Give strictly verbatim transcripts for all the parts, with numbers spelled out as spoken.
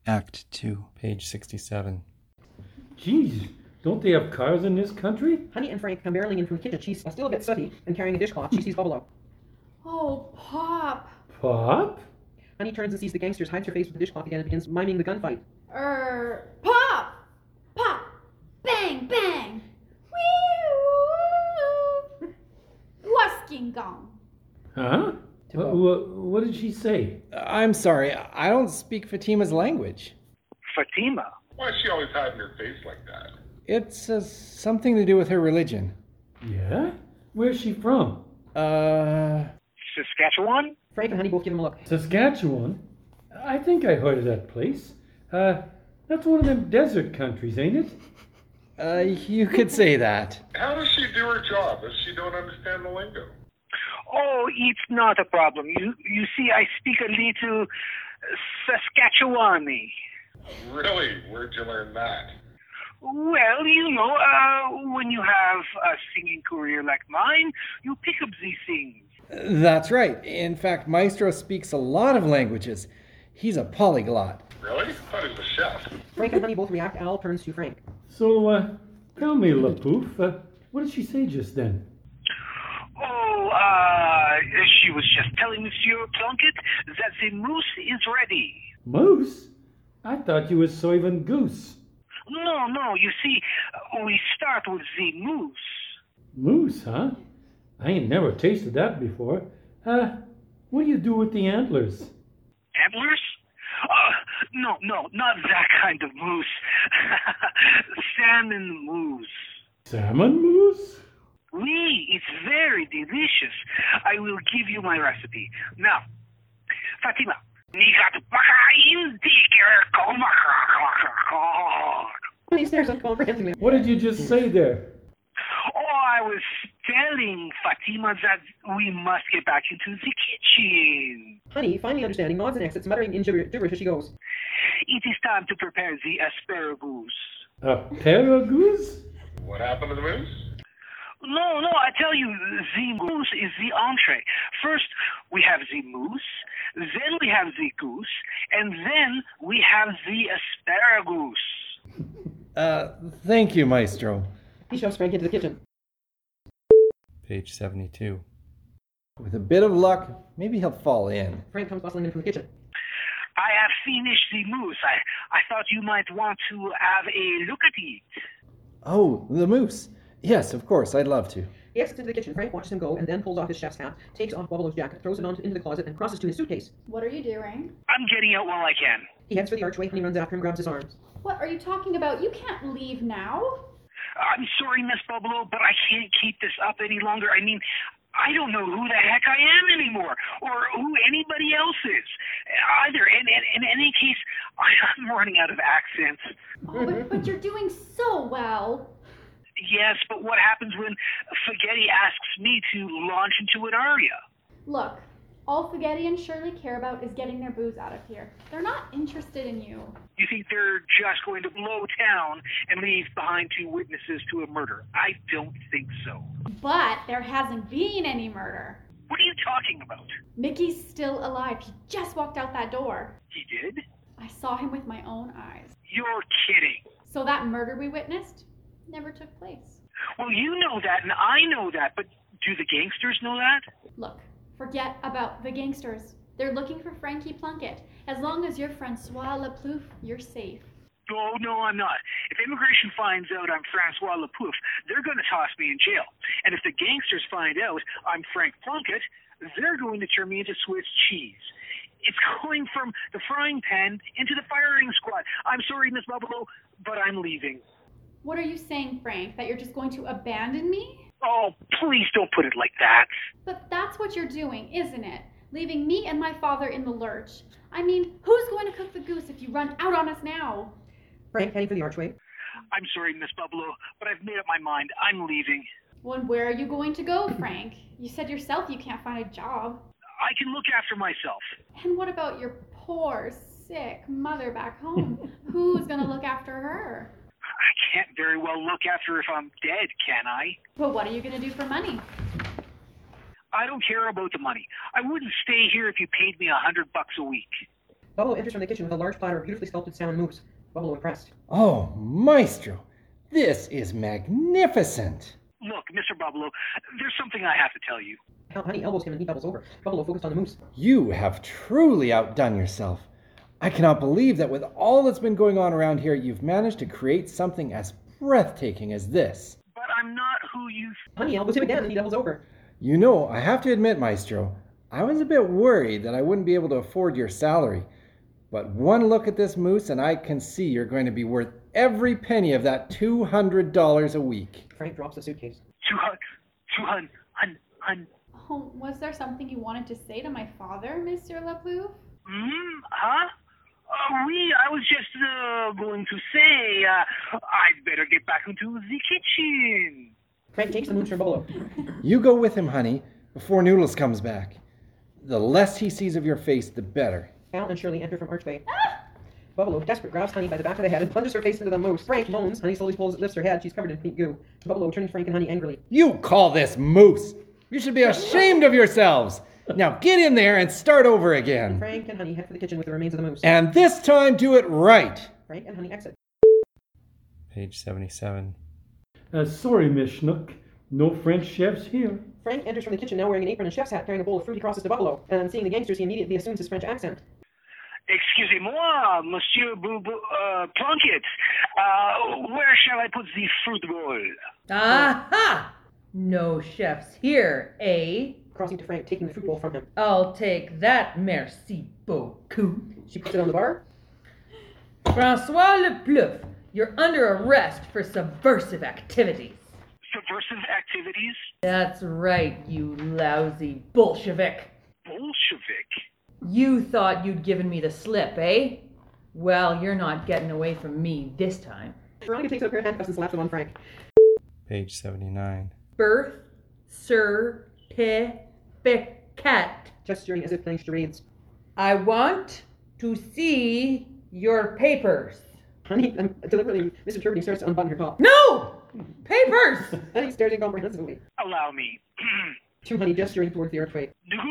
Act two. Page sixty-seven. Geez, don't they have cars in this country? Honey and Frank come barreling in from the kitchen. She's still a bit sooty and carrying a dishcloth. She sees Bubble. Oh, Pop. Pop? Honey turns and sees the gangsters, hides her face with the dishcloth again and begins miming the gunfight. Er, Pop! Pop! Bang, bang! Wee! Wasking gong. Huh? What, what, what did she say? I'm sorry, I don't speak Fatima's language. Fatima? Why is she always hiding her face like that? It's uh, something to do with her religion. Yeah? Where's she from? Uh... Saskatchewan? Frank and Honey both give him a look. Saskatchewan? I think I heard of that place. Uh, that's one of them desert countries, ain't it? Uh, you could say that. How does she do her job if she don't understand the lingo? Oh, it's not a problem. You you see, I speak a little Saskatchewani. Really? Where'd you learn that? Well, you know, uh, when you have a singing career like mine, you pick up these things. That's right. In fact, Maestro speaks a lot of languages. He's a polyglot. Really? I thought he was a chef. Frank and Honey both react. Al turns to Frank. So, uh, tell me, LaPouf, uh, what did she say just then? Oh, uh, she was just telling Monsieur Plunkett that the moose is ready. Moose? I thought you was serving goose. No, no, you see, we start with the moose. Moose, huh? I ain't never tasted that before. Uh, what do you do with the antlers? Antlers? Uh, no, no, not that kind of moose. Salmon moose. Salmon moose? Oui, it's very delicious. I will give you my recipe. Now, Fatima,你gaat bakken in dikker. Honey stares uncomprehensively. What did you just say there? Oh, I was telling Fatima that we must get back into the kitchen. Honey, finally understanding, nods and exits, muttering in gibber- gibberish as she goes. It is time to prepare the asparagus. Asparagus? What happened to the moose? No, no, I tell you, the moose is the entree. First, we have the moose, then we have the goose, and then we have the asparagus. Uh, thank you, Maestro. He shoves Frank into the kitchen. Page seventy-two. With a bit of luck, maybe he'll fall in. Frank comes bustling in from the kitchen. I have finished the moose. I, I thought you might want to have a look at it. Oh, the moose. Yes, of course, I'd love to. He exits into the kitchen. Frank watches him go and then pulls off his chef's hat, takes off Bubble's jacket, throws it onto into the closet, and crosses to his suitcase. What are you doing? I'm getting out while I can. He heads for the archway and he runs after him, grabs his arms. What are you talking about? You can't leave now. I'm sorry, Miss Bubbalo, but I can't keep this up any longer. I mean, I don't know who the heck I am anymore, or who anybody else is, either. And, and, and in any case, I'm running out of accents. Oh, but, but you're doing so well. Yes, but what happens when Spaghetti asks me to launch into an aria? Look, all Spaghetti and Shirley care about is getting their booze out of here. They're not interested in you. You think they're just going to blow town and leave behind two witnesses to a murder? I don't think so. But there hasn't been any murder. What are you talking about? Mickey's still alive. He just walked out that door. He did? I saw him with my own eyes. You're kidding. So that murder we witnessed never took place. Well, you know that, and I know that, but do the gangsters know that? Look, forget about the gangsters. They're looking for Frankie Plunkett. As long as you're Francois Laplouf, you're safe. Oh, no, I'm not. If immigration finds out I'm Francois Laplouf, they're going to toss me in jail. And if the gangsters find out I'm Frank Plunkett, they're going to turn me into Swiss cheese. It's going from the frying pan into the firing squad. I'm sorry, Miss Bubbalo, but I'm leaving. What are you saying, Frank? That you're just going to abandon me? Oh, please don't put it like that. But that's what you're doing, isn't it? Leaving me and my father in the lurch. I mean, who's going to cook the goose if you run out on us now? Frank heading for the archway. I'm sorry, Miss Bubbalo, but I've made up my mind. I'm leaving. Well, and where are you going to go, Frank? You said yourself you can't find a job. I can look after myself. And what about your poor, sick mother back home? Who's going to look after her? I can't very well look after her if I'm dead, can I? But what are you going to do for money? I don't care about the money. I wouldn't stay here if you paid me a hundred bucks a week. Buffalo enters from the kitchen with a large platter of beautifully sculpted salmon mousse. Buffalo impressed. Oh, Maestro, this is magnificent. Look, Mister Buffalo, there's something I have to tell you. Hal Honey elbows him and he doubles over. Buffalo focused on the mousse. You have truly outdone yourself. I cannot believe that with all that's been going on around here, you've managed to create something as breathtaking as this. But I'm not who you... Honey elbows him again and he doubles over. You know, I have to admit, Maestro, I was a bit worried that I wouldn't be able to afford your salary. But one look at this mousse and I can see you're going to be worth every penny of that two hundred dollars a week. Frank drops the suitcase. Two hun... Two hun... hun... hun... Oh, was there something you wanted to say to my father, Mister Laplouf? Hmm? Huh? Uh, we, I was just uh, going to say, uh, I'd better get back into the kitchen. Frank takes the mousse from Buffalo. You go with him, honey, before Noodles comes back. The less he sees of your face, the better. Al and Shirley enter from archway. Buffalo, desperate, grabs Honey by the back of the head and plunges her face into the mousse. Frank moans. Honey slowly pulls, lifts her head. She's covered in pink goo. Buffalo turns to Frank and Honey angrily. You call this mousse? You should be ashamed of yourselves. Now get in there and start over again. Frank and Honey head for the kitchen with the remains of the mousse. And this time do it right. Frank and Honey exit. Page seventy-seven. Uh, sorry, Miss Schnook. No French chefs here. Frank enters from the kitchen now wearing an apron and chef's hat, carrying a bowl of fruit. He crosses to Buffalo, and seeing the gangsters, he immediately assumes his French accent. Excusez-moi, Monsieur Boo Boo, uh, Plunkett. Uh, where shall I put the fruit bowl? Aha! No chefs here, eh? Crossing to Frank, taking the fruit bowl from him. I'll take that, merci beaucoup. She puts it on the bar. Francois Laplouf, you're under arrest for subversive activities. Subversive activities? That's right, you lousy Bolshevik. Bolshevik? You thought you'd given me the slip, eh? Well, you're not getting away from me this time. Veronica takes out a pair of handcuffs and slaps them on Frank. Page seventy-nine. Birth certificate. Gesturing as if playing charades. I want to see your papers. Honey, um, deliberately misinterpreting, starts to unbutton her top. No! Papers! Honey stares incomprehensively. Allow me. To Honey, gesturing towards the archway.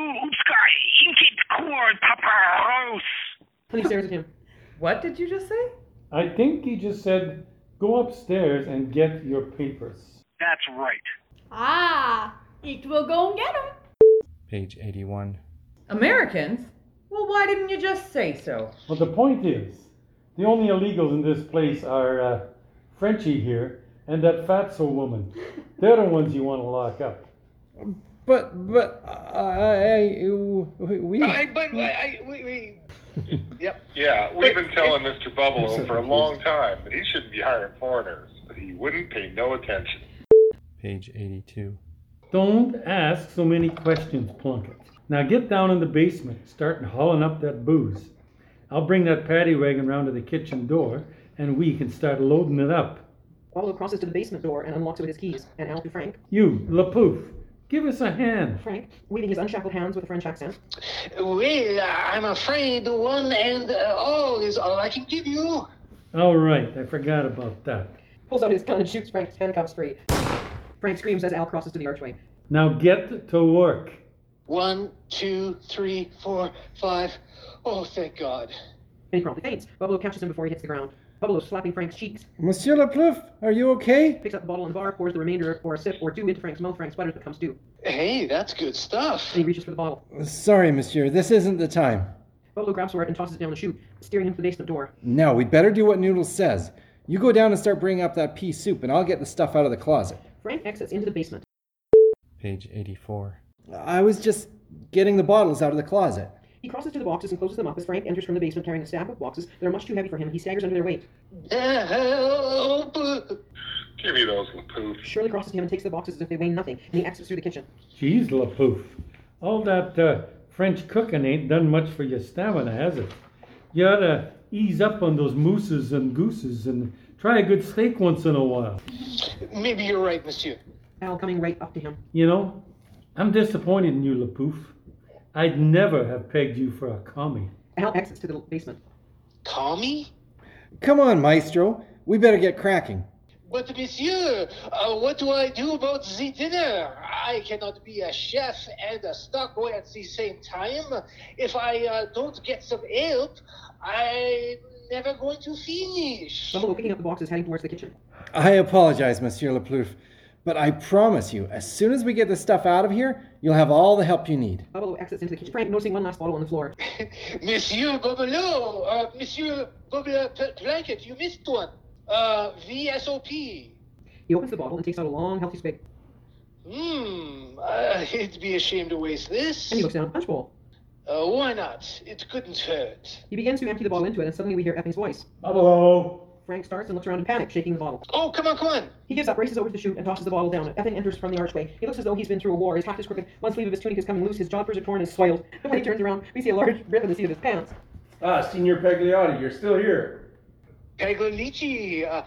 Honey stares at him. What did you just say? I think he just said, go upstairs and get your papers. That's right. Ah, it will go and get him. Page eighty-one. Americans? Well, why didn't you just say so? Well, the point is, the only illegals in this place are uh, Frenchie here and that fatso woman. They're the ones you want to lock up. But, but, I, I, we... I, but I, I, we, we. Yep. Yeah, we've been telling Mister Buffalo for a long time that he shouldn't be hiring foreigners, but he wouldn't pay no attention. Page eighty-two. Don't ask so many questions, Plunkett. Now get down in the basement, start hauling up that booze. I'll bring that paddy wagon round to the kitchen door, and we can start loading it up. Buffalo crosses to the basement door and unlocks it with his keys. And Al to Frank. You, Lapoof, give us a hand. Frank, waving his unshackled hands with a French accent. Well, I'm afraid one and uh, all is all I can give you. All right, I forgot about that. Pulls out his gun and shoots Frank's handcuffs free. Frank screams as Al crosses to the archway. Now get to work. One, two, three, four, five. Oh, thank God. And he promptly faints. Buffalo catches him before he hits the ground. Buffalo slapping Frank's cheeks. Monsieur Laplouf, are you okay? Picks up the bottle in the bar, pours the remainder or a sip or two into Frank's mouth. Frank sputters but comes to. Hey, that's good stuff. And he reaches for the bottle. Sorry, monsieur, this isn't the time. Buffalo grabs for it and tosses it down the chute, steering him to the basement door. Now, we'd better do what Noodles says. You go down and start bringing up that pea soup, and I'll get the stuff out of the closet. Frank exits into the basement. Page eighty-four. I was just getting the bottles out of the closet. He crosses to the boxes and closes them up as Frank enters from the basement carrying a stack of boxes that are much too heavy for him. He staggers under their weight. Help! Give me those, Lapoof. Shirley crosses to him and takes the boxes as if they weigh nothing, and he exits through the kitchen. Jeez, Lapoof, all that uh, French cooking ain't done much for your stamina, has it? You ought to ease up on those mooses and gooses and try a good steak once in a while. Maybe you're right, monsieur. Al coming right up to him. You know, I'm disappointed in you, Lapoof. I'd never have pegged you for a commie. Al exits to the basement. Call me? Come on, Maestro. We better get cracking. But, monsieur, uh, what do I do about the dinner? I cannot be a chef and a stock boy at the same time. If I uh, don't get some help, I'm never going to finish. Bubble picking up the boxes, heading towards the kitchen. I apologize, Monsieur Leplouf, but I promise you, as soon as we get this stuff out of here, you'll have all the help you need. Bubble exits into the kitchen. Frank, noticing one last bottle on the floor. Monsieur Bobolo, uh, Monsieur Bobolo Blanket, you missed one. Uh, V S O P. He opens the bottle and takes out a long, healthy spig. Hmm, uh, it'd be a shame to waste this. And he looks down at the punch bowl. Uh, why not? It couldn't hurt. He begins to empty the bottle into it, and suddenly we hear Effing's voice. Bubble-o! Frank starts and looks around in panic, shaking the bottle. Oh, come on, come on. He gives up, races over to the chute, and tosses the bottle down. Effing enters from the archway. He looks as though he's been through a war. His hat is crooked, one sleeve of his tunic is coming loose, his jodhpurs are torn and soiled. And when he turns around, we see a large rip in the seat of his pants. Ah, Signor Pagliotti, you're still here. Paglionici, uh,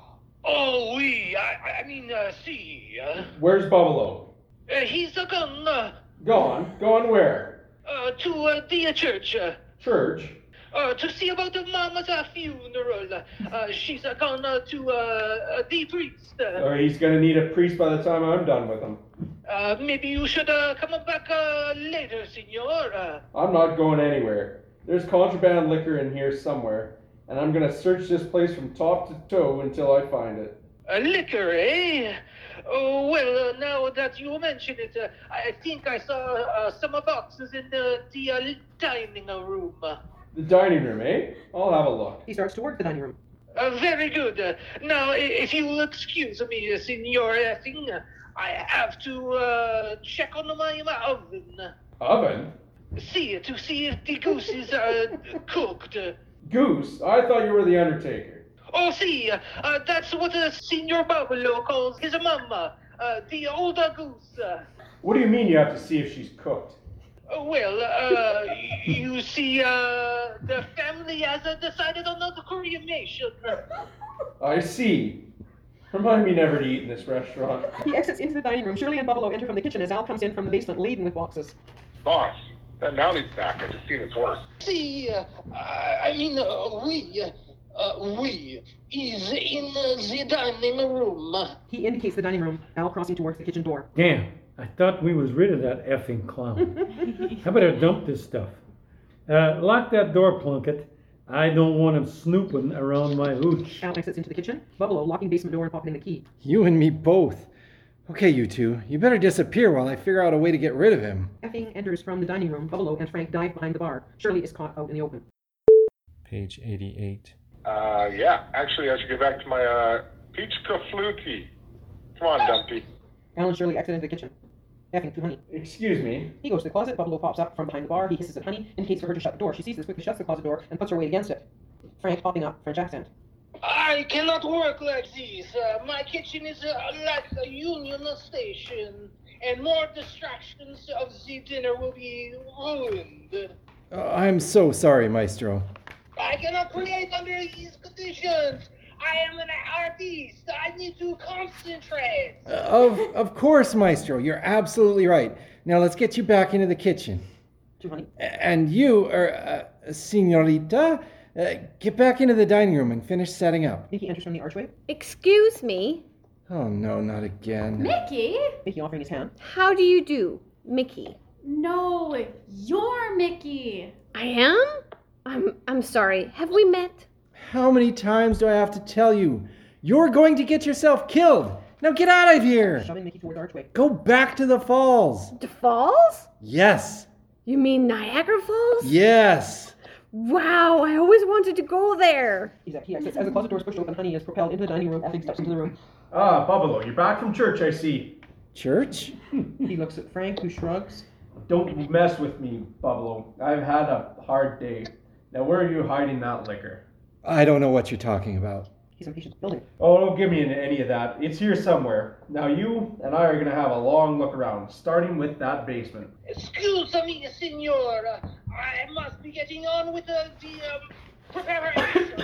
oh, oui, I, I mean, uh, see, uh, Where's Bubble-o? uh, he's uh, gone, uh, Gone? Gone where? uh, to, uh, the uh, church, uh, Church? uh, to see about the mama's uh, funeral. Uh, she's uh, gone uh, to, uh, uh, the priest. Uh, Or he's gonna need a priest by the time I'm done with him. uh, maybe you should, uh, come back, uh, later, senor. Uh, I'm not going anywhere. There's contraband liquor in here somewhere, and I'm gonna search this place from top to toe until I find it. uh liquor, eh? Oh, well, uh, now that you mention it, uh, I think I saw uh, some uh, boxes in the, the uh, dining room. Uh, The dining room, eh? I'll have a look. He starts towards the dining room. Uh, very good. Uh, now, i- if you'll excuse me, uh, Signor Effing, uh, I have to uh, check on my uh, oven. Oven? See, to see if the goose is uh, cooked. Goose? I thought you were the Undertaker. Oh, see, uh, uh, that's what uh, Signor Babalo calls his mama, uh, the older goose. Uh, What do you mean you have to see if she's cooked? Uh, well, uh, you see, uh, the family has uh, decided on the cremation. I see. Remind me never to eat in this restaurant. He exits into the dining room. Shirley and Bubble enter from the kitchen as Al comes in from the basement laden with boxes. Boss, that Mounties back. I just seen his horse. See, uh, I mean, uh, we, uh, we is in uh, the dining room. He indicates the dining room, Al crossing towards the kitchen door. Damn, I thought we was rid of that effing clown. I better dump this stuff. Uh, lock that door, Plunkett. I don't want him snooping around my hooch. Al exits into the kitchen, Bubble locking basement door and pocketing the key. You and me both. Okay, you two, you better disappear while I figure out a way to get rid of him. Effing enters from the dining room. Bubble and Frank dive behind the bar. Shirley is caught out in the open. Page eighty-eight. Uh, yeah. Actually, I should get back to my, uh, peach cafluti. Come on, Dumpy. Al and Shirley exit into the kitchen. Effing to Honey. Excuse me. He goes to the closet. Bubble pops up from behind the bar. He hisses at Honey, indicates for her to shut the door. She sees this, quickly shuts the closet door and puts her weight against it. Frank popping up, French accent. I cannot work like this. Uh, my kitchen is uh, like a union station, and more distractions of the dinner will be ruined. Uh, I'm so sorry, Maestro. I cannot create under these conditions. I am an artist. I need to concentrate. Uh, of of course, Maestro. You're absolutely right. Now let's get you back into the kitchen. To Honey. A- And you, or uh, Senorita, uh, get back into the dining room and finish setting up. Mickey enters from the archway. Excuse me. Oh no, not again. Mickey? Mickey offering his hand. How do you do, Mickey? No, you're Mickey. I am? I'm I'm sorry. Have we met? How many times do I have to tell you? You're going to get yourself killed. Now get out of here. Shoving Mickey toward the archway. Go back to the falls. The falls? Yes. You mean Niagara Falls? Yes. Wow, I always wanted to go there. He's at, he exits. As the closet door is pushed open, Honey is propelled into the dining room. Effing steps into the room. Ah, Bubble-o, you're back from church, I see. Church? He looks at Frank, who shrugs. Don't mess with me, Bubble-o. I've had a hard day. Now, where are you hiding that liquor? I don't know what you're talking about. He's impatient. Building. Oh, don't give me any of that. It's here somewhere. Now, you and I are going to have a long look around, starting with that basement. Excuse me, senor. I must be getting on with the, the um, preparation.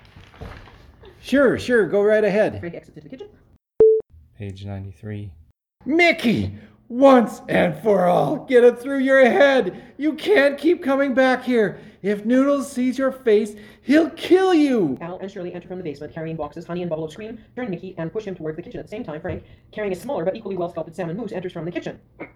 Sure, sure, go right ahead. Frank exits into the kitchen. Page ninety-three. Mickey! Once and for all, get it through your head. You can't keep coming back here. If Noodles sees your face, he'll kill you. Al and Shirley enter from the basement, carrying boxes. Honey and Bubble scream, turn Mickey, and push him towards the kitchen. At the same time, Frank, carrying a smaller but equally well-sculpted salmon moose, enters from the kitchen.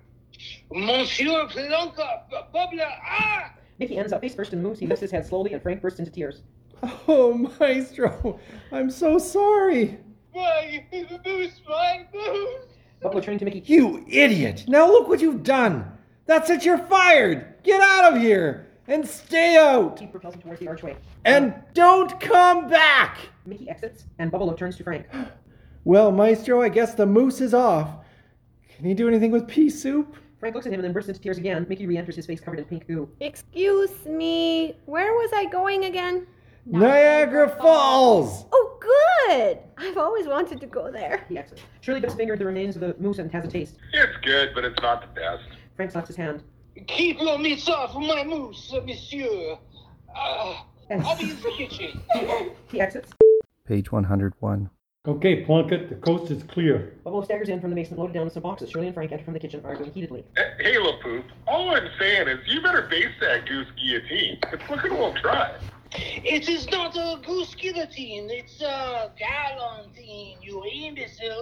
Monsieur Plunka, Bubble, ah! Mickey ends up face first in the moose. He lifts his head slowly, and Frank bursts into tears. Oh, Maestro, I'm so sorry. My moose, my moose! Bubble turning to Mickey. You idiot! Now look what you've done. That's it, you're fired. Get out of here and stay out. He propels him towards the archway. And don't come back. Mickey exits, and Bubble turns to Frank. Well, Maestro, I guess the moose is off. Can you do anything with pea soup? Frank looks at him and then bursts into tears again. Mickey re-enters, his face covered in pink goo. Excuse me, where was I going again? Niagara Falls! Oh, good! I've always wanted to go there. He exits. Shirley dips a finger into the remains of the moose and has a taste. It's good, but it's not the best. Frank slaps his hand. Keep your mitts off my moose, monsieur. Uh, I'll be in the kitchen. He exits. Page one hundred one. Okay, Plunkett, the coast is clear. Bubble staggers in from the basement, loaded down with some boxes. Shirley and Frank enter from the kitchen, arguing heatedly. Hey, LaPoop, all I'm saying is you better base that goose guillotine. It's looking a little dry. It is not a goose guillotine, it's a galantine, you imbecile,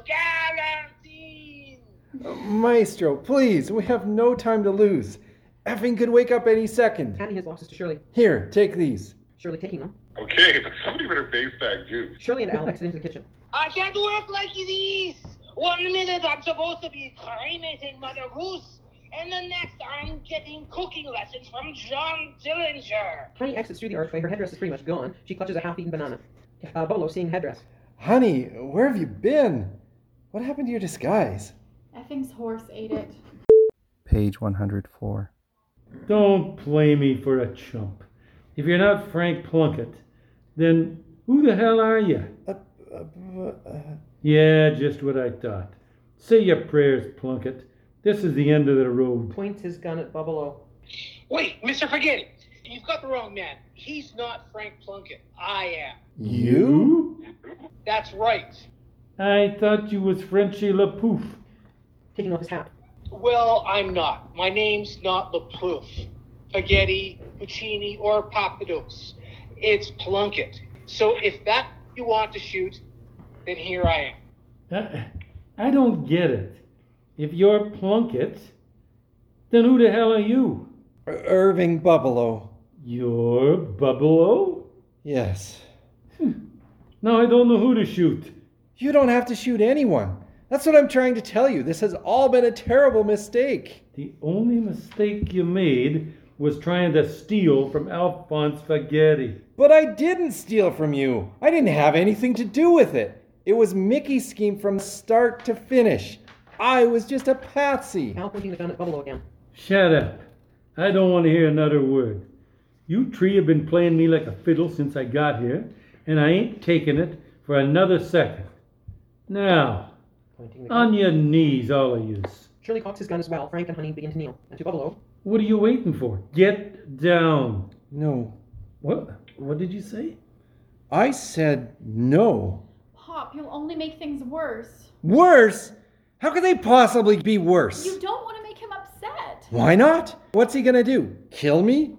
galantine! Uh, Maestro, please, we have no time to lose. Effing could wake up any second. Handing his boxes to Shirley. Here, take these. Shirley taking them. Okay, but somebody better base that goose. Shirley and Al exit into the kitchen. I can't work like this! One minute I'm supposed to be cremating Mother Goose, and the next I'm getting cooking lessons from John Dillinger. Honey exits through the archway. Her headdress is pretty much gone. She clutches a half-eaten banana. Uh, Bolo, seeing headdress. Honey, where have you been? What happened to your disguise? Effing's horse ate it. Page one hundred four. Don't play me for a chump. If you're not Frank Plunkett, then who the hell are you? Uh, uh, uh, yeah, just what I thought. Say your prayers, Plunkett. This is the end of the road. Points his gun at Bubble. Wait, Mister Forgetty, you've got the wrong man. He's not Frank Plunkett. I am. You? That's right. I thought you was Frenchy LaPouf. Taking off his hat. Well, I'm not. My name's not LaPouf, Spaghetti, Puccini, or Papadopoulos. It's Plunkett. So if that you want to shoot, then here I am. I, I don't get it. If you're Plunkett, then who the hell are you? Irving Bubbelow. You're Bubbelow? Yes. Now I don't know who to shoot. You don't have to shoot anyone. That's what I'm trying to tell you. This has all been a terrible mistake. The only mistake you made was trying to steal from Alphonse Spaghetti. But I didn't steal from you. I didn't have anything to do with it. It was Mickey's scheme from start to finish. I was just a patsy. Al pointing the gun at Bubble again. Shut up. I don't want to hear another word. You three have been playing me like a fiddle since I got here, and I ain't taking it for another second. Now, on your knees, all of yous. Shirley cocks his gun as well. Frank and Honey begin to kneel. And to Bubble. What are you waiting for? Get down. No. What? What did you say? I said no. Pop, you'll only make things worse. Worse? How could they possibly be worse? You don't want to make him upset. Why not? What's he gonna do? Kill me?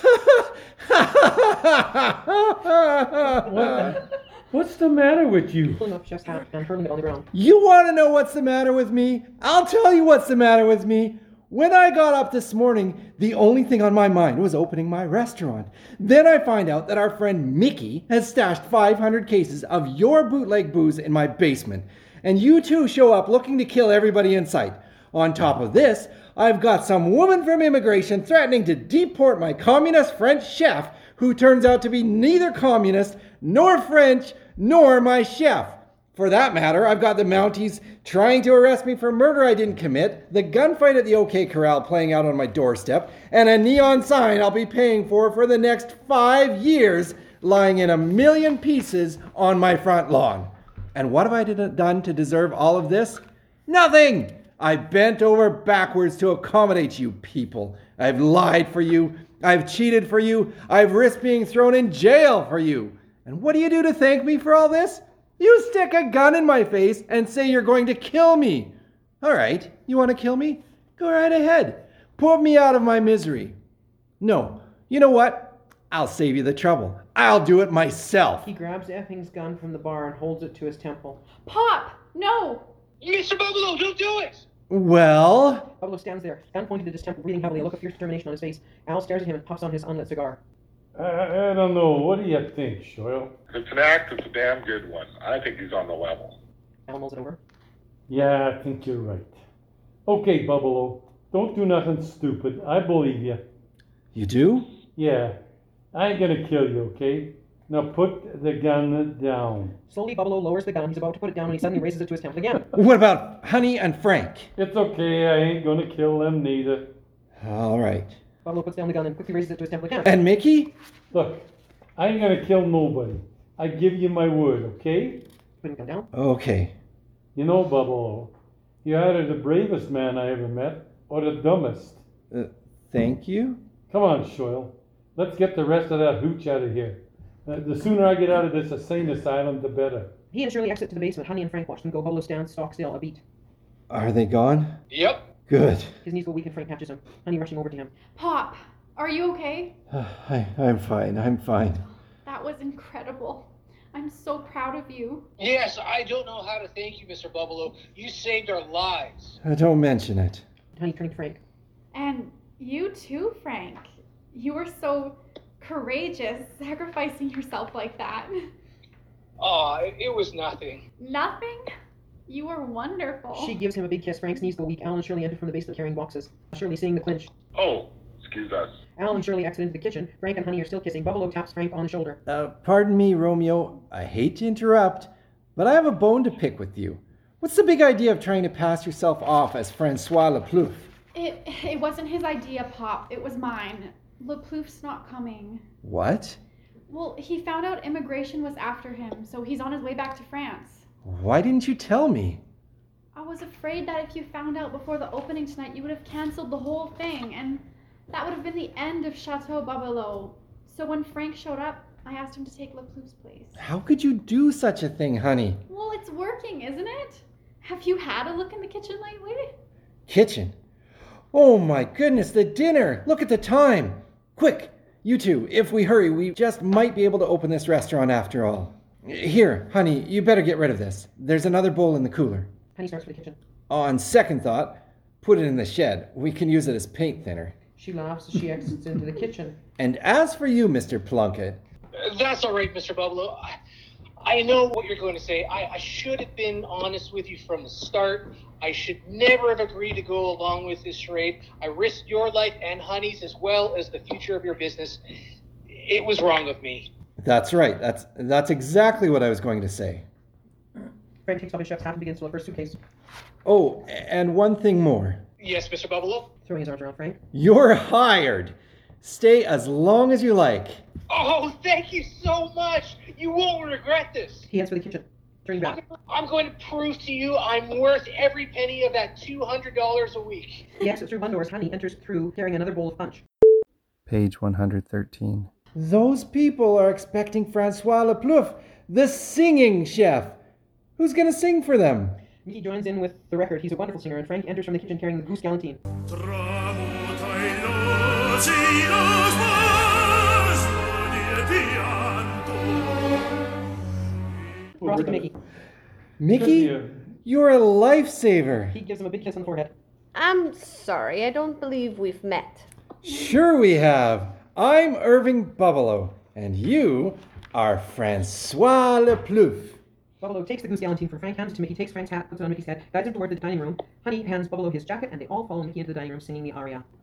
What? What's the matter with you? Pulling off Chef's hat and hurling it on the ground. You want to know what's the matter with me? I'll tell you what's the matter with me. When I got up this morning, the only thing on my mind was opening my restaurant. Then I find out that our friend Mickey has stashed five hundred cases of your bootleg booze in my basement. And you two show up looking to kill everybody in sight. On top of this, I've got some woman from immigration threatening to deport my communist French chef, who turns out to be neither communist, nor French, nor my chef. For that matter, I've got the Mounties trying to arrest me for murder I didn't commit, the gunfight at the OK Corral playing out on my doorstep, and a neon sign I'll be paying for for the next five years lying in a million pieces on my front lawn. And what have I did, done to deserve all of this? Nothing! I bent over backwards to accommodate you people. I've lied for you. I've cheated for you. I've risked being thrown in jail for you. And what do you do to thank me for all this? You stick a gun in my face and say you're going to kill me. All right, you want to kill me? Go right ahead. Put me out of my misery. No, you know what? I'll save you the trouble. I'll do it myself. He grabs Effing's gun from the bar and holds it to his temple. Pop! No! Mister Bubble, don't do it! Well? Pablo stands there, gun pointed at his temple, breathing heavily, a look of fierce determination on his face. Al stares at him and puffs on his unlit cigar. I, I don't know. What do you think, Shoyle? If it's an act, it's a damn good one. I think he's on the level. Al mulls it over. Yeah, I think you're right. Okay, Bubble, don't do nothing stupid. I believe you. You do? Yeah, I ain't gonna kill you, okay? Now put the gun down. Slowly, Bubble lowers the gun. He's about to put it down when he suddenly raises it to his temple again. What about Honey and Frank? It's okay, I ain't gonna kill them neither. All right. Bubble puts down the gun and quickly raises it to his temple again. And Mickey? Look, I ain't gonna kill nobody. I give you my word, okay? Putting the gun down. Okay. You know, Bubble, you're either the bravest man I ever met or the dumbest. Uh, thank you? Come on, Shoyle. Let's get the rest of that hooch out of here. Uh, the sooner I get out of this insane asylum, the better. He and Shirley exit to the basement. Honey and Frank watch them go. Bubble stands stock still, a beat. Are they gone? Yep. Good. His knees go weak and Frank catches him. Honey rushing over to him. Pop, are you okay? I, I'm fine. I'm fine. That was incredible. I'm so proud of you. Yes, I don't know how to thank you, Mister Bubble. You saved our lives. Uh, don't mention it. Honey turning to Frank. And you too, Frank. You were so courageous, sacrificing yourself like that. Aw, oh, it was nothing. Nothing? You were wonderful. She gives him a big kiss. Frank's knees go weak. Al and Shirley enter from the basement carrying boxes. Shirley seeing the clinch. Oh, excuse us. Al and Shirley exit into the kitchen. Frank and Honey are still kissing. Bubble taps Frank on the shoulder. Uh, pardon me, Romeo. I hate to interrupt, but I have a bone to pick with you. What's the big idea of trying to pass yourself off as Francois Laplouf? It, it wasn't his idea, Pop. It was mine. Laplouf's not coming. What? Well, he found out immigration was after him, so he's on his way back to France. Why didn't you tell me? I was afraid that if you found out before the opening tonight, you would have canceled the whole thing, and that would have been the end of Chateau Babelot. So when Frank showed up, I asked him to take Laplouf's place. How could you do such a thing, honey? Well, it's working, isn't it? Have you had a look in the kitchen lately? Kitchen? Oh my goodness, the dinner! Look at the time! Quick, you two, if we hurry, we just might be able to open this restaurant after all. Here, honey, you better get rid of this. There's another bowl in the cooler. Honey starts for the kitchen. On second thought, put it in the shed. We can use it as paint thinner. She laughs as she exits into the kitchen. And as for you, Mister Plunkett... That's all right, Mister Bubble. I, I know what you're going to say. I, I should have been honest with you from the start. I should never have agreed to go along with this charade. I risked your life and Honey's as well as the future of your business. It was wrong of me. That's right. That's that's exactly what I was going to say. Frank takes off his chef's hat and begins to look for a suitcase. Oh, and one thing more. Yes, Mister Bubble. Throwing his arms around Frank. You're hired. Stay as long as you like. Oh, thank you so much. You won't regret this. He heads for the kitchen. Turning back. I'm going to prove to you I'm worth every penny of that two hundred dollars a week. He exits through one door as Honey enters through carrying another bowl of punch. Page one hundred thirteen. Those people are expecting Francois Laplouf, the singing chef. Who's going to sing for them? Mickey joins in with the record. He's a wonderful singer, and Frank enters from the kitchen carrying the goose galantine. Cross to Mickey. Mickey, you're a lifesaver. He gives him a big kiss on the forehead. I'm sorry, I don't believe we've met. Sure we have. I'm Irving Bubbelow, and you are Francois Laplouf. Bubbelow takes the goose galantine from Frank, hands it to Mickey, takes Frank's hat, puts it on Mickey's head, guides him toward the dining room. Honey hands Bubbelow his jacket, and they all follow Mickey into the dining room singing the aria.